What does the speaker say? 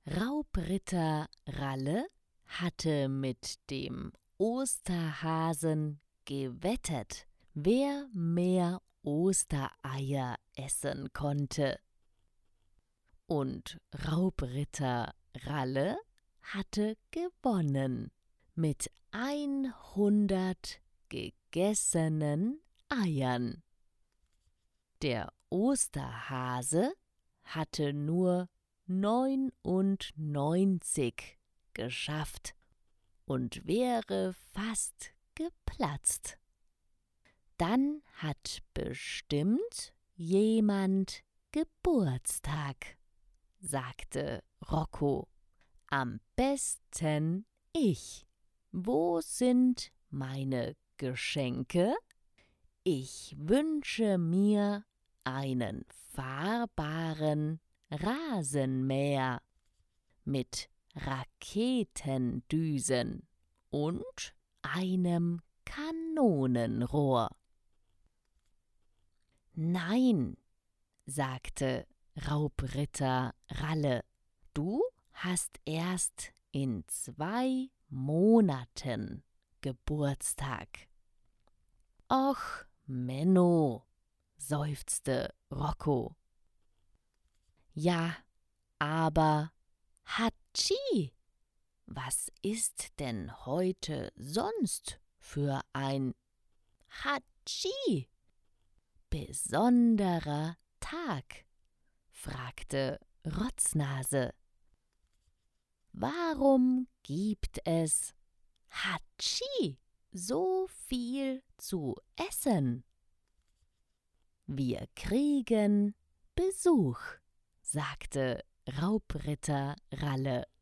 Raubritter Ralle hatte mit dem Osterhasen gewettet, wer mehr Ostereier essen konnte. Und Raubritter Ralle hatte gewonnen mit 100 gegessenen Eiern. Der Osterhase hatte nur 99 geschafft und wäre fast geplatzt. Dann hat bestimmt jemand Geburtstag, sagte Rocco. Am besten ich. Wo sind meine Geschenke? Ich wünsche mir einen fahrbaren Rasenmäher mit Raketendüsen und einem Kanonenrohr. Nein, sagte Raubritter Ralle, du hast erst in 2 Monaten Geburtstag. Och, Menno, seufzte Rocco. Ja, aber Hatschi, was ist denn heute sonst für ein Hatschi besonderer Tag? Fragte Rotznase. Warum gibt es Hatschi so viel zu essen? Wir kriegen Besuch, sagte Raubritter Ralle.